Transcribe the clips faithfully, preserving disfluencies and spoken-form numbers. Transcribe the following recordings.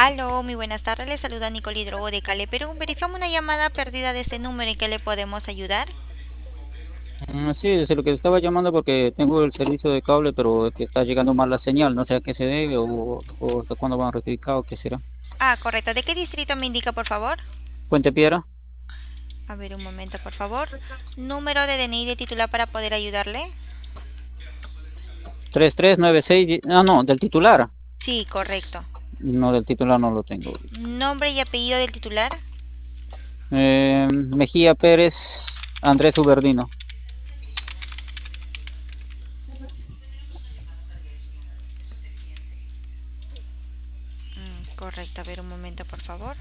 Aló, muy buenas tardes. Le saluda Nicole Hidrobo de Cale, pero verificamos una llamada perdida de este número. ¿En qué le podemos ayudar? Mm, Sí, es lo que estaba llamando porque tengo el servicio de cable, pero es que está llegando mal la señal, no sé a qué se debe o, o hasta cuándo van a rectificar o qué será. Ah, correcto. ¿De qué distrito me indica, por favor? Puente Piedra, A ver, un momento, por favor. Número de D N I de titular para poder ayudarle. tres tres nueve seis, di- ah, no, del titular. Sí, correcto. No, del titular no lo tengo ahorita. Nombre y apellido del titular. Eh, Mejía Pérez, Andrés Uberdino. Mm, correcto. A ver, un momento, por favor.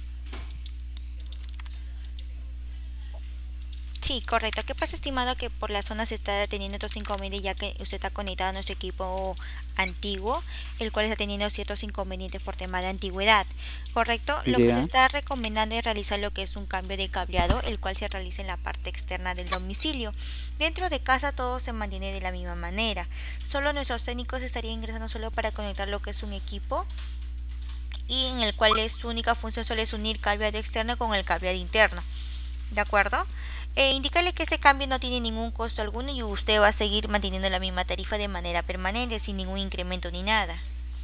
Sí, correcto. ¿Qué pasa, estimado? Que por la zona se está teniendo estos inconvenientes ya que usted está conectado a nuestro equipo antiguo, el cual está teniendo ciertos inconvenientes por tema de antigüedad. ¿Correcto? Lo que se Ya, está recomendando es realizar lo que es un cambio de cableado, el cual se realiza en la parte externa del domicilio. Dentro de casa todo se mantiene de la misma manera. Solo nuestros técnicos estarían ingresando solo para conectar lo que es un equipo y en el cual es su única función solo es unir cableado externo con el cableado interno. ¿De acuerdo? Eh, indicarle que este cambio no tiene ningún costo alguno y usted va a seguir manteniendo la misma tarifa de manera permanente, sin ningún incremento ni nada.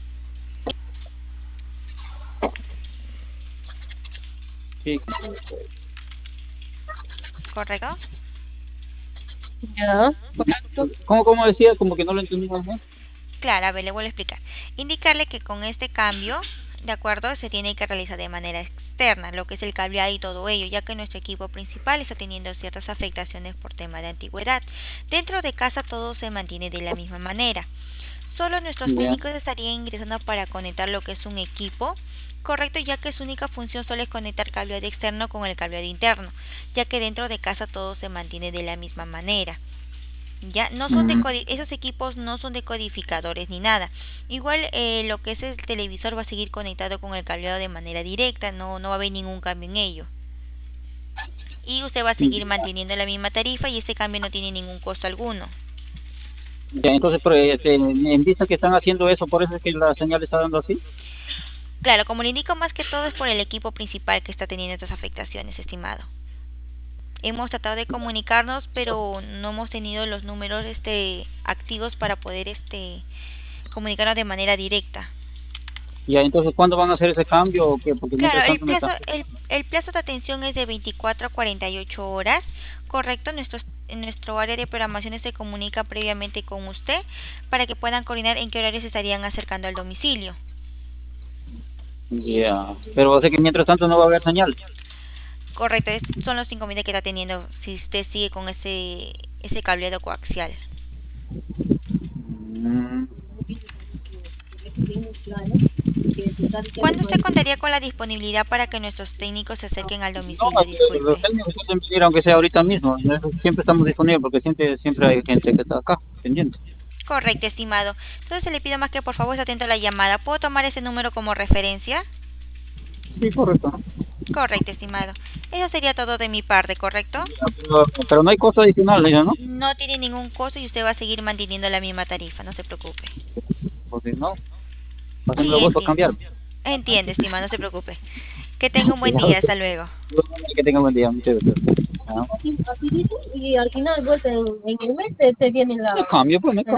sí, ¿Correcto? ya, correcto. ¿Cómo, cómo decía? Como que no lo entendí muy bien. Claro, a ver, le vuelvo a explicar. Indicarle que con este cambio, de acuerdo, se tiene que realizar de manera externa, lo que es el cableado y todo ello, ya que nuestro equipo principal está teniendo ciertas afectaciones por tema de antigüedad. Dentro de casa todo se mantiene de la misma manera. Solo nuestros Ya. técnicos estarían ingresando para conectar lo que es un equipo, correcto, ya que su única función solo es conectar cableado externo con el cableado interno, ya que dentro de casa todo se mantiene de la misma manera. Ya no son de Mm, codi- esos equipos no son decodificadores ni nada. Igual eh, lo que es el televisor va a seguir conectado con el cableado de manera directa, no, no va a haber ningún cambio en ello. Y usted va a seguir manteniendo la misma tarifa y ese cambio no tiene ningún costo alguno. Ya, entonces, pero, este, en vista que están haciendo eso, por eso es que la señal está dando así. Claro, como le indico, más que todo es por el equipo principal que está teniendo estas afectaciones, estimado. Hemos tratado de comunicarnos, pero no hemos tenido los números este activos para poder este comunicarnos de manera directa. Ya, entonces, ¿cuándo van a hacer ese cambio o qué? Porque Claro, mientras el tanto me plazo, están... el, el plazo de atención es de veinticuatro a cuarenta y ocho horas, correcto. Nuestros, en nuestro área de programación se comunica previamente con usted para que puedan coordinar en qué horarios se estarían acercando al domicilio. Ya, pero o sea que mientras tanto no va a haber señal. Correcto, estos son los inconvenientes que está teniendo si usted sigue con ese, ese cableado coaxial. Mm, ¿Cuándo usted contaría con la disponibilidad para que nuestros técnicos se acerquen al No, domicilio? que los Disculpe. técnicos pueden venir aunque sea ahorita mismo. Eso siempre estamos disponibles porque siempre, siempre hay gente que está acá, pendiente. Correcto, estimado. Entonces le pido más que por favor esté atento a la llamada. ¿Puedo tomar ese número como referencia? Sí, correcto. Correcto, estimado. Eso sería todo de mi parte, ¿correcto? Pero, pero no hay costo adicional, ya, ¿no? No tiene ningún costo y usted va a seguir manteniendo la misma tarifa, no se preocupe. Porque no, Sí, hacemos voy por entiendo. cambiar. Entiende, estimado, no se preocupe. Que tenga un buen Ya, día, ok. hasta luego. Que tenga buen día, muchas gracias. Ah. Y al final, pues en, en el mes te, te viene la, Me cambio, pues me